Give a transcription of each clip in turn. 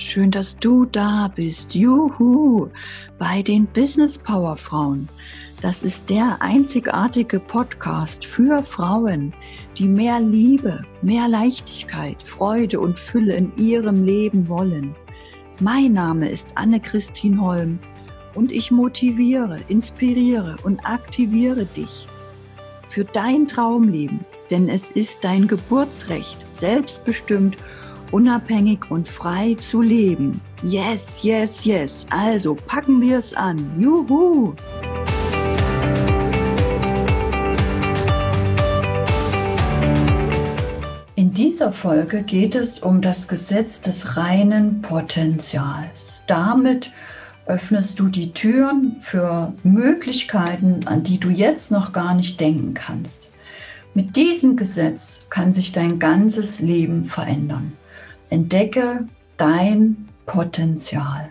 schön, dass du da bist. Juhu, bei den Business Power Frauen. Das ist der einzigartige Podcast für Frauen, die mehr Liebe, mehr Leichtigkeit, Freude und Fülle in ihrem Leben wollen. Mein Name ist Anne-Christine Holm und ich motiviere, inspiriere und aktiviere dich für dein Traumleben, denn es ist dein Geburtsrecht, selbstbestimmt, unabhängig und frei zu leben. Yes, yes, yes. Also packen wir es an. Juhu! In dieser Folge geht es um das Gesetz des reinen Potenzials. Damit öffnest du die Türen für Möglichkeiten, an die du jetzt noch gar nicht denken kannst. Mit diesem Gesetz kann sich dein ganzes Leben verändern. Entdecke dein Potenzial.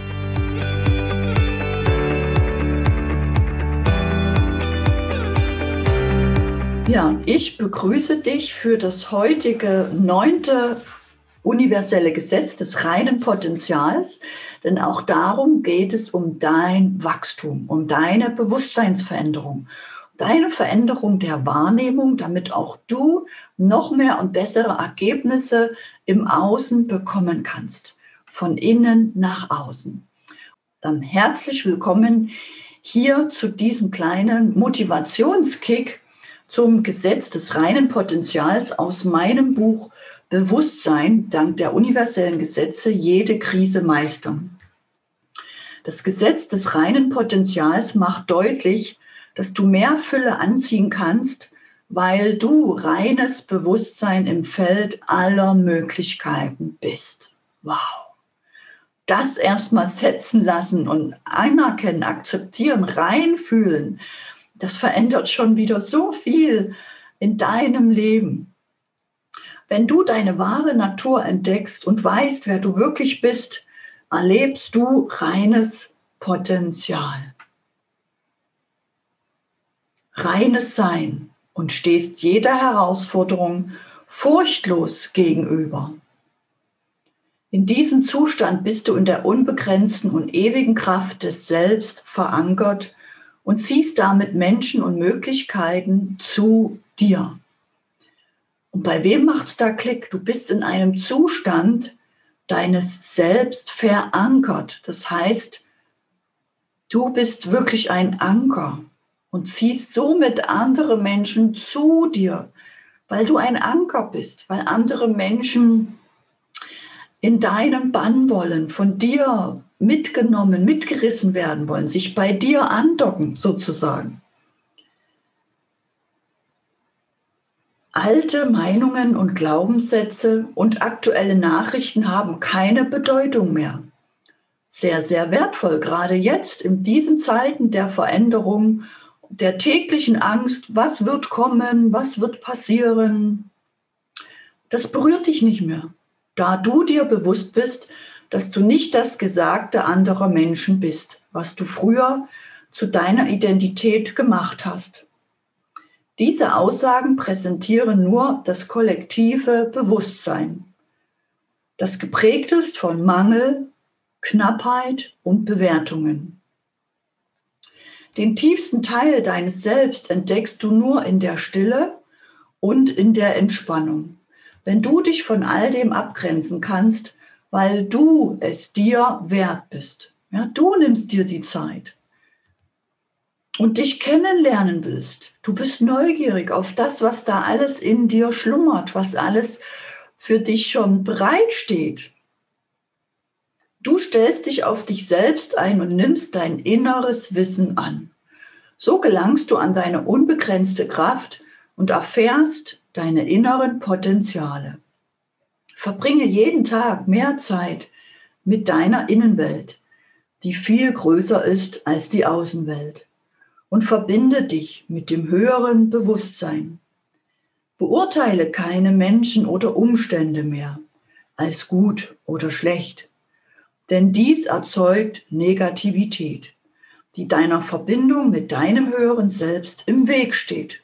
Ja, ich begrüße dich für das heutige 9. universelle Gesetz des reinen Potenzials, denn auch darum geht es um dein Wachstum, um deine Bewusstseinsveränderung, deine Veränderung der Wahrnehmung, damit auch du noch mehr und bessere Ergebnisse im Außen bekommen kannst, von innen nach außen. Dann herzlich willkommen hier zu diesem kleinen Motivationskick zum Gesetz des reinen Potenzials aus meinem Buch Bewusstsein, dank der universellen Gesetze, jede Krise meistern. Das Gesetz des reinen Potenzials macht deutlich, dass du mehr Fülle anziehen kannst, weil du reines Bewusstsein im Feld aller Möglichkeiten bist. Wow! Das erstmal setzen lassen und anerkennen, akzeptieren, reinfühlen, das verändert schon wieder so viel in deinem Leben. Wenn du deine wahre Natur entdeckst und weißt, wer du wirklich bist, erlebst du reines Potenzial. Reines Sein und stehst jeder Herausforderung furchtlos gegenüber. In diesem Zustand bist du in der unbegrenzten und ewigen Kraft des Selbst verankert und ziehst damit Menschen und Möglichkeiten zu dir. Und bei wem macht's da Klick? Du bist in einem Zustand deines Selbst verankert. Das heißt, du bist wirklich ein Anker und ziehst somit andere Menschen zu dir, weil du ein Anker bist, weil andere Menschen in deinem Bann wollen, von dir mitgenommen, mitgerissen werden wollen, sich bei dir andocken sozusagen. Alte Meinungen und Glaubenssätze und aktuelle Nachrichten haben keine Bedeutung mehr. Sehr, sehr wertvoll, gerade jetzt in diesen Zeiten der Veränderung, der täglichen Angst, was wird kommen, was wird passieren. Das berührt dich nicht mehr, da du dir bewusst bist, dass du nicht das Gesagte anderer Menschen bist, was du früher zu deiner Identität gemacht hast. Diese Aussagen präsentieren nur das kollektive Bewusstsein, das geprägt ist von Mangel, Knappheit und Bewertungen. Den tiefsten Teil deines Selbst entdeckst du nur in der Stille und in der Entspannung, wenn du dich von all dem abgrenzen kannst, weil du es dir wert bist. Ja, du nimmst dir die Zeit und dich kennenlernen willst. Du bist neugierig auf das, was da alles in dir schlummert, was alles für dich schon bereitsteht. Du stellst dich auf dich selbst ein und nimmst dein inneres Wissen an. So gelangst du an deine unbegrenzte Kraft und erfährst deine inneren Potenziale. Verbringe jeden Tag mehr Zeit mit deiner Innenwelt, die viel größer ist als die Außenwelt, und verbinde dich mit dem höheren Bewusstsein. Beurteile keine Menschen oder Umstände mehr als gut oder schlecht, denn dies erzeugt Negativität, die deiner Verbindung mit deinem höheren Selbst im Weg steht.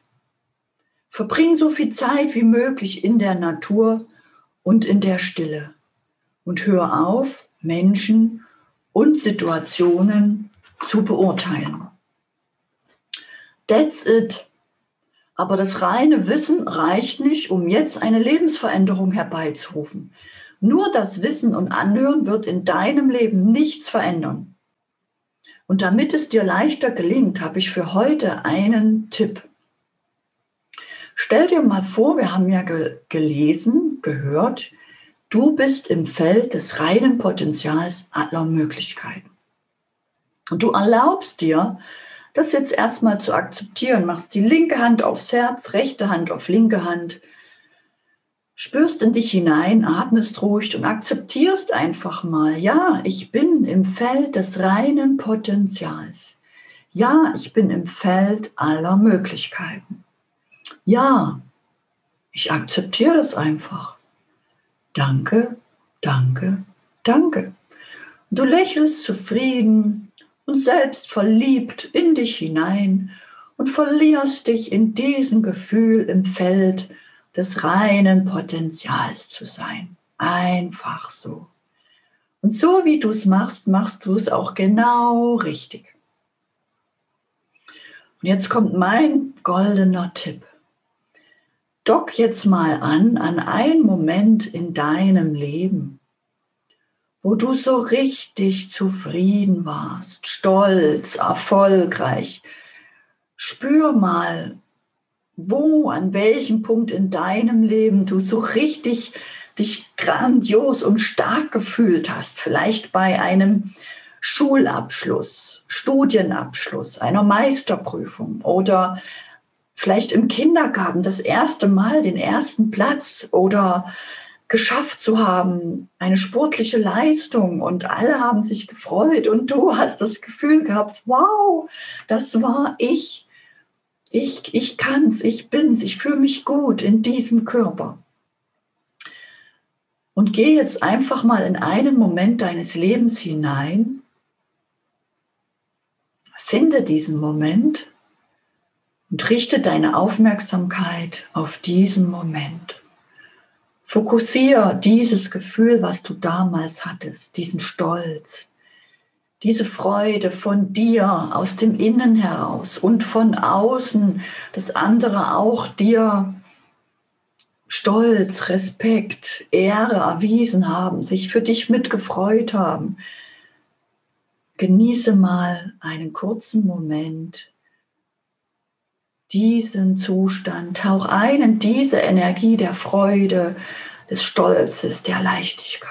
Verbring so viel Zeit wie möglich in der Natur und in der Stille und hör auf, Menschen und Situationen zu beurteilen. That's it. Aber das reine Wissen reicht nicht, um jetzt eine Lebensveränderung herbeizurufen. Nur das Wissen und Anhören wird in deinem Leben nichts verändern. Und damit es dir leichter gelingt, habe ich für heute einen Tipp. Stell dir mal vor, wir haben ja gelesen, gehört, du bist im Feld des reinen Potenzials aller Möglichkeiten. Und du erlaubst dir, das jetzt erstmal zu akzeptieren, machst die linke Hand aufs Herz, rechte Hand auf linke Hand, spürst in dich hinein, atmest ruhig und akzeptierst einfach mal, ja, ich bin im Feld des reinen Potenzials. Ja, ich bin im Feld aller Möglichkeiten. Ja, ich akzeptiere das einfach. Danke, danke, danke. Und du lächelst zufrieden und selbst verliebt in dich hinein und verlierst dich in diesem Gefühl, im Feld des reinen Potenzials zu sein. Einfach so. Und so wie du es machst, machst du es auch genau richtig. Und jetzt kommt mein goldener Tipp. Dock jetzt mal an einen Moment in deinem Leben, wo du so richtig zufrieden warst, stolz, erfolgreich. Spür mal, wo, an welchem Punkt in deinem Leben du so richtig dich grandios und stark gefühlt hast. Vielleicht bei einem Schulabschluss, Studienabschluss, einer Meisterprüfung oder vielleicht im Kindergarten das erste Mal den ersten Platz oder geschafft zu haben, eine sportliche Leistung und alle haben sich gefreut und du hast das Gefühl gehabt, wow, das war ich. Ich kann's, ich bin's, ich fühle mich gut in diesem Körper. Und geh jetzt einfach mal in einen Moment deines Lebens hinein, finde diesen Moment und richte deine Aufmerksamkeit auf diesen Moment. Fokussiere dieses Gefühl, was du damals hattest, diesen Stolz, diese Freude von dir aus dem Innen heraus und von außen, dass andere auch dir Stolz, Respekt, Ehre erwiesen haben, sich für dich mitgefreut haben. Genieße mal einen kurzen Moment diesen Zustand, tauch ein in diese Energie der Freude, des Stolzes, der Leichtigkeit.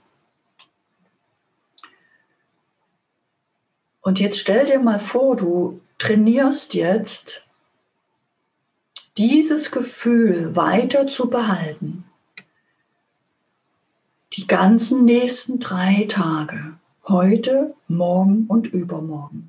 Und jetzt stell dir mal vor, du trainierst jetzt, dieses Gefühl weiter zu behalten. Die ganzen nächsten 3 Tage, heute, morgen und übermorgen.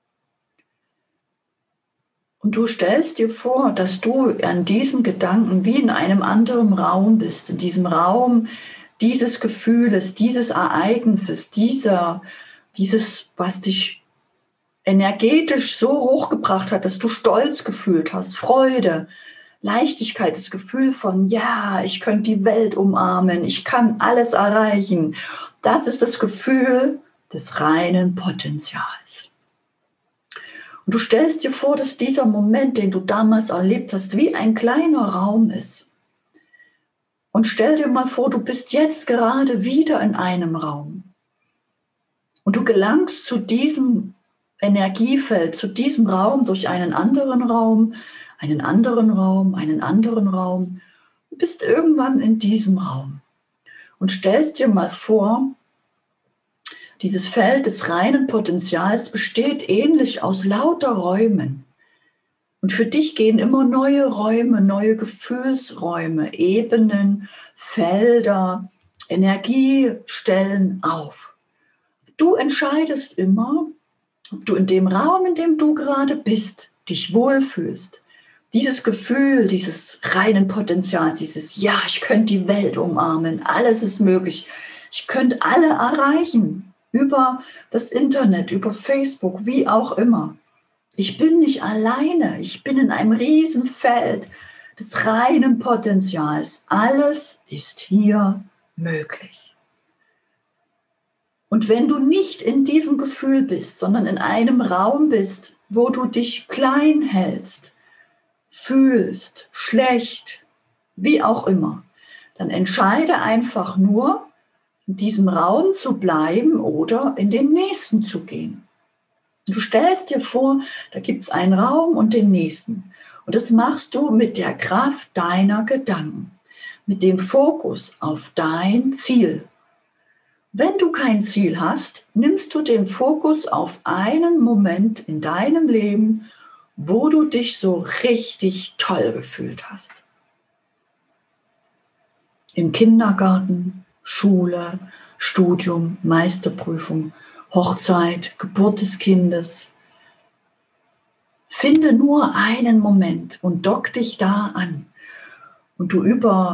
Und du stellst dir vor, dass du an diesem Gedanken wie in einem anderen Raum bist, in diesem Raum dieses Gefühles, dieses Ereignisses, dieses, was dich energetisch so hochgebracht hat, dass du Stolz gefühlt hast, Freude, Leichtigkeit, das Gefühl von, ja, ich könnte die Welt umarmen, ich kann alles erreichen. Das ist das Gefühl des reinen Potenzials. Und du stellst dir vor, dass dieser Moment, den du damals erlebt hast, wie ein kleiner Raum ist. Und stell dir mal vor, du bist jetzt gerade wieder in einem Raum. Und du gelangst zu diesem Energiefeld, zu diesem Raum durch einen anderen Raum, einen anderen Raum, einen anderen Raum. Du bist irgendwann in diesem Raum. Und stellst dir mal vor, dieses Feld des reinen Potenzials besteht ähnlich aus lauter Räumen. Und für dich gehen immer neue Räume, neue Gefühlsräume, Ebenen, Felder, Energiestellen auf. Du entscheidest immer, ob du in dem Raum, in dem du gerade bist, dich wohlfühlst. Dieses Gefühl, dieses reinen Potenzials, dieses, ja, ich könnte die Welt umarmen, alles ist möglich. Ich könnte alle erreichen. Über das Internet, über Facebook, wie auch immer. Ich bin nicht alleine, ich bin in einem riesen Feld des reinen Potenzials. Alles ist hier möglich. Und wenn du nicht in diesem Gefühl bist, sondern in einem Raum bist, wo du dich klein hältst, fühlst, schlecht, wie auch immer, dann entscheide einfach nur, in diesem Raum zu bleiben oder in den nächsten zu gehen. Du stellst dir vor, da gibt es einen Raum und den nächsten. Und das machst du mit der Kraft deiner Gedanken, mit dem Fokus auf dein Ziel. Wenn du kein Ziel hast, nimmst du den Fokus auf einen Moment in deinem Leben, wo du dich so richtig toll gefühlt hast. Im Kindergarten, Schule, Studium, Meisterprüfung, Hochzeit, Geburt des Kindes. Finde nur einen Moment und dock dich da an. Und du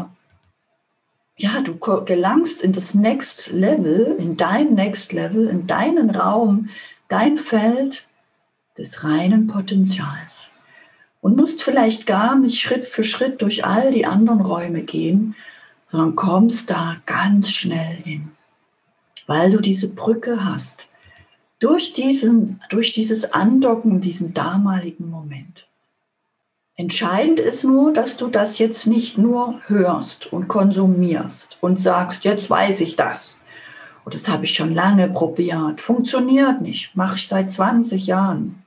gelangst in das Next Level, in dein Next Level, in deinen Raum, dein Feld des reinen Potenzials. Und musst vielleicht gar nicht Schritt für Schritt durch all die anderen Räume gehen, sondern kommst da ganz schnell hin, weil du diese Brücke hast, durch dieses Andocken, diesen damaligen Moment. Entscheidend ist nur, dass du das jetzt nicht nur hörst und konsumierst und sagst, jetzt weiß ich das. Und das habe ich schon lange probiert, funktioniert nicht, mache ich seit 20 Jahren.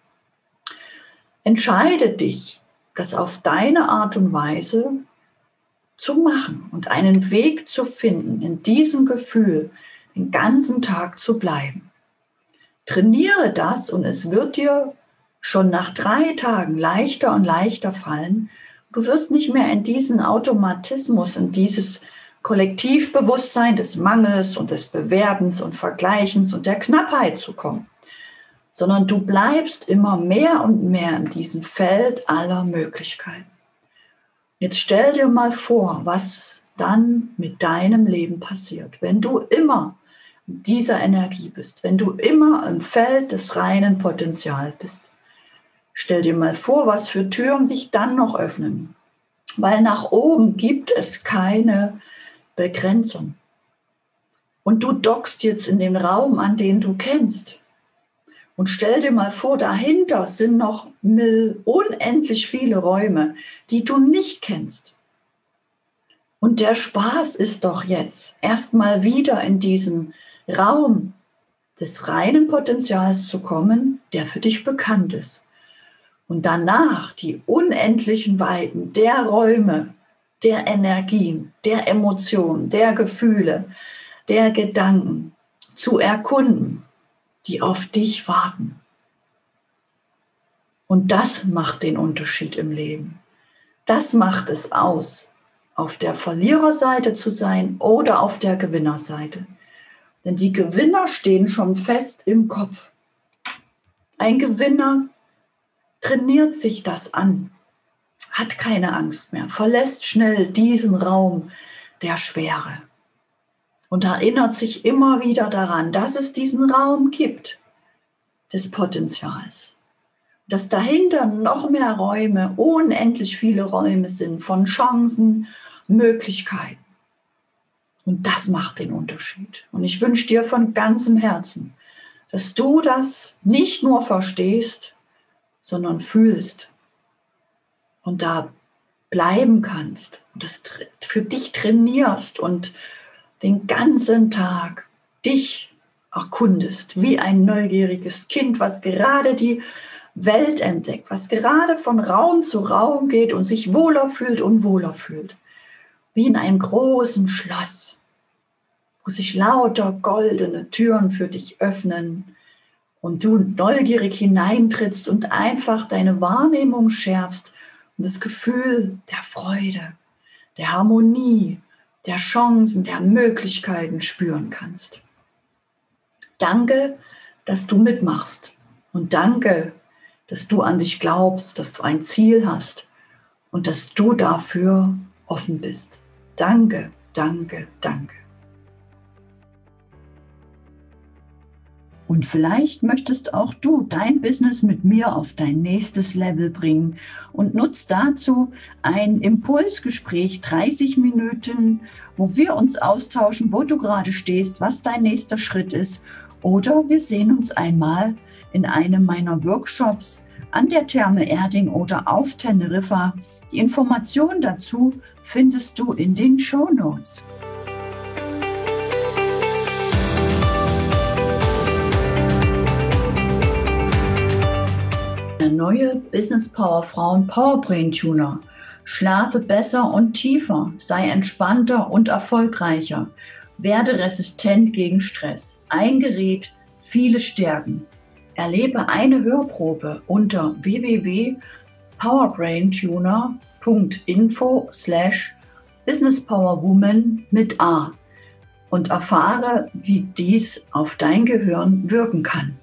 Entscheide dich, das auf deine Art und Weise zu machen und einen Weg zu finden, in diesem Gefühl den ganzen Tag zu bleiben. Trainiere das und es wird dir schon nach 3 Tagen leichter und leichter fallen. Du wirst nicht mehr in diesen Automatismus, in dieses Kollektivbewusstsein des Mangels und des Bewerbens und Vergleichens und der Knappheit zu kommen, sondern du bleibst immer mehr und mehr in diesem Feld aller Möglichkeiten. Jetzt stell dir mal vor, was dann mit deinem Leben passiert, wenn du immer in dieser Energie bist, wenn du immer im Feld des reinen Potenzials bist. Stell dir mal vor, was für Türen sich dann noch öffnen, weil nach oben gibt es keine Begrenzung. Und du dockst jetzt in den Raum, an den du kennst. Und stell dir mal vor, dahinter sind noch unendlich viele Räume, die du nicht kennst. Und der Spaß ist doch jetzt, erstmal wieder in diesen Raum des reinen Potenzials zu kommen, der für dich bekannt ist. Und danach die unendlichen Weiten der Räume, der Energien, der Emotionen, der Gefühle, der Gedanken zu erkunden, die auf dich warten. Und das macht den Unterschied im Leben. Das macht es aus, auf der Verliererseite zu sein oder auf der Gewinnerseite. Denn die Gewinner stehen schon fest im Kopf. Ein Gewinner trainiert sich das an, hat keine Angst mehr, verlässt schnell diesen Raum der Schwere und erinnert sich immer wieder daran, dass es diesen Raum gibt, des Potenzials. Dass dahinter noch mehr Räume, unendlich viele Räume sind von Chancen, Möglichkeiten. Und das macht den Unterschied. Und ich wünsche dir von ganzem Herzen, dass du das nicht nur verstehst, sondern fühlst und da bleiben kannst und das für dich trainierst und den ganzen Tag dich erkundest, wie ein neugieriges Kind, was gerade die Welt entdeckt, was gerade von Raum zu Raum geht und sich wohler fühlt und wohler fühlt. Wie in einem großen Schloss, wo sich lauter goldene Türen für dich öffnen und du neugierig hineintrittst und einfach deine Wahrnehmung schärfst und das Gefühl der Freude, der Harmonie, der Chancen, der Möglichkeiten spüren kannst. Danke, dass du mitmachst und danke, dass du an dich glaubst, dass du ein Ziel hast und dass du dafür offen bist. Danke, danke, danke. Und vielleicht möchtest auch du dein Business mit mir auf dein nächstes Level bringen und nutzt dazu ein Impulsgespräch, 30 Minuten, wo wir uns austauschen, wo du gerade stehst, was dein nächster Schritt ist Oder wir sehen uns einmal in einem meiner Workshops an der Therme Erding oder auf Teneriffa. Die Informationen dazu findest du in den Shownotes. Der neue Business Power Frauen Powerbrain Tuner. Schlafe besser und tiefer, sei entspannter und erfolgreicher. Werde resistent gegen Stress. Ein Gerät, viele Stärken. Erlebe eine Hörprobe unter www.powerbraintuner.info/businesspowerwoman mit A und erfahre, wie dies auf dein Gehirn wirken kann.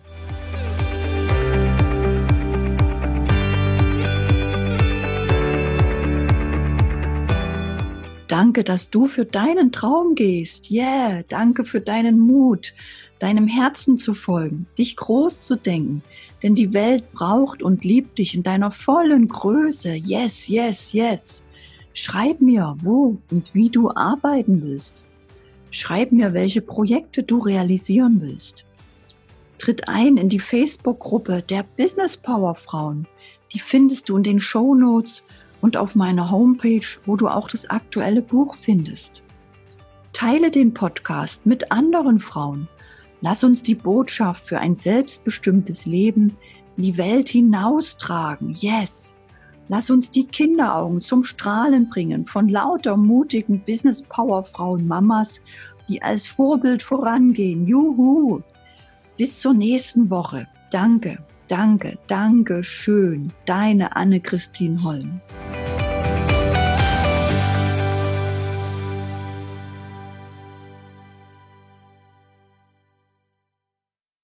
Danke, dass du für deinen Traum gehst. Yeah, danke für deinen Mut, deinem Herzen zu folgen, dich groß zu denken. Denn die Welt braucht und liebt dich in deiner vollen Größe. Yes, yes, yes. Schreib mir, wo und wie du arbeiten willst. Schreib mir, welche Projekte du realisieren willst. Tritt ein in die Facebook-Gruppe der Business Power Frauen. Die findest du in den Shownotes und auf meiner Homepage, wo du auch das aktuelle Buch findest. Teile den Podcast mit anderen Frauen. Lass uns die Botschaft für ein selbstbestimmtes Leben in die Welt hinaustragen. Yes! Lass uns die Kinderaugen zum Strahlen bringen von lauter mutigen Business Power Frauen Mamas, die als Vorbild vorangehen. Juhu! Bis zur nächsten Woche. Danke, danke, danke schön. Deine Anne-Christine Holm.